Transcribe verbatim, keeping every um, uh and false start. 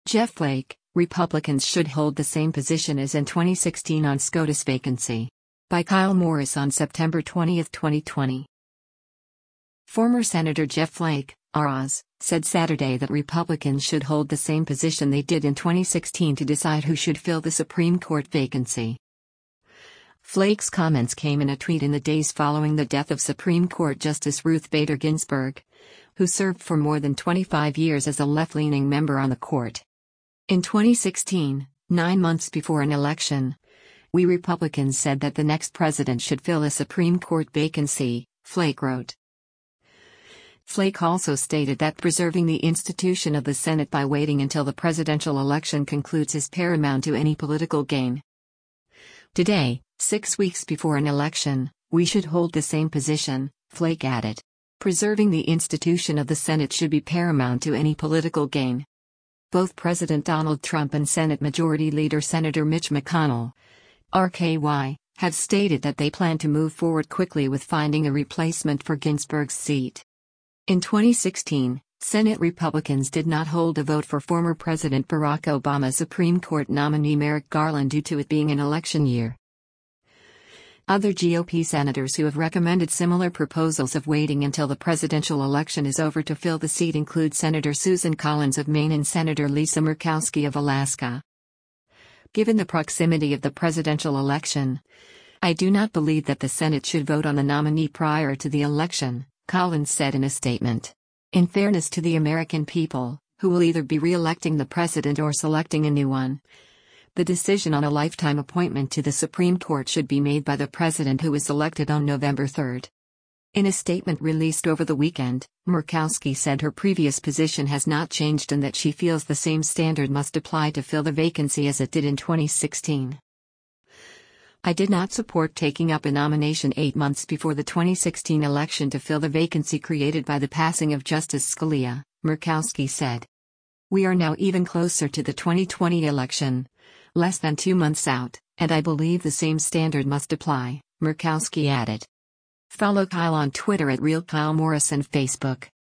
Jeff Flake, Republicans should hold the same position as in twenty sixteen on SCOTUS vacancy. By Kyle Morris on September twentieth, twenty twenty. Former Senator Jeff Flake, R O S, said Saturday that Republicans should hold the same position they did in twenty sixteen to decide who should fill the Supreme Court vacancy. Flake's comments came in a tweet in the days following the death of Supreme Court Justice Ruth Bader Ginsburg, who served for more than twenty-five years as a left-leaning member on the court. In twenty sixteen, nine months before an election, we Republicans said that the next president should fill a Supreme Court vacancy, Flake wrote. Flake also stated that preserving the institution of the Senate by waiting until the presidential election concludes is paramount to any political gain. Today, six weeks before an election, we should hold the same position, Flake added. Preserving the institution of the Senate should be paramount to any political gain. Both President Donald Trump and Senate Majority Leader Senator Mitch McConnell, R K Y, have stated that they plan to move forward quickly with finding a replacement for Ginsburg's seat. In twenty sixteen, Senate Republicans did not hold a vote for former President Barack Obama's Supreme Court nominee Merrick Garland due to it being an election year. Other G O P senators who have recommended similar proposals of waiting until the presidential election is over to fill the seat include Senator Susan Collins of Maine and Senator Lisa Murkowski of Alaska. Given the proximity of the presidential election, I do not believe that the Senate should vote on the nominee prior to the election, Collins said in a statement. In fairness to the American people, who will either be re-electing the president or selecting a new one, the decision on a lifetime appointment to the Supreme Court should be made by the president who was elected on November third. In a statement released over the weekend, Murkowski said her previous position has not changed and that she feels the same standard must apply to fill the vacancy as it did in twenty sixteen. I did not support taking up a nomination eight months before the twenty sixteen election to fill the vacancy created by the passing of Justice Scalia, Murkowski said. We are now even closer to the twenty twenty election, less than two months out, and I believe the same standard must apply, Murkowski added. Follow Kyle on Twitter at RealKyleMorris and Facebook.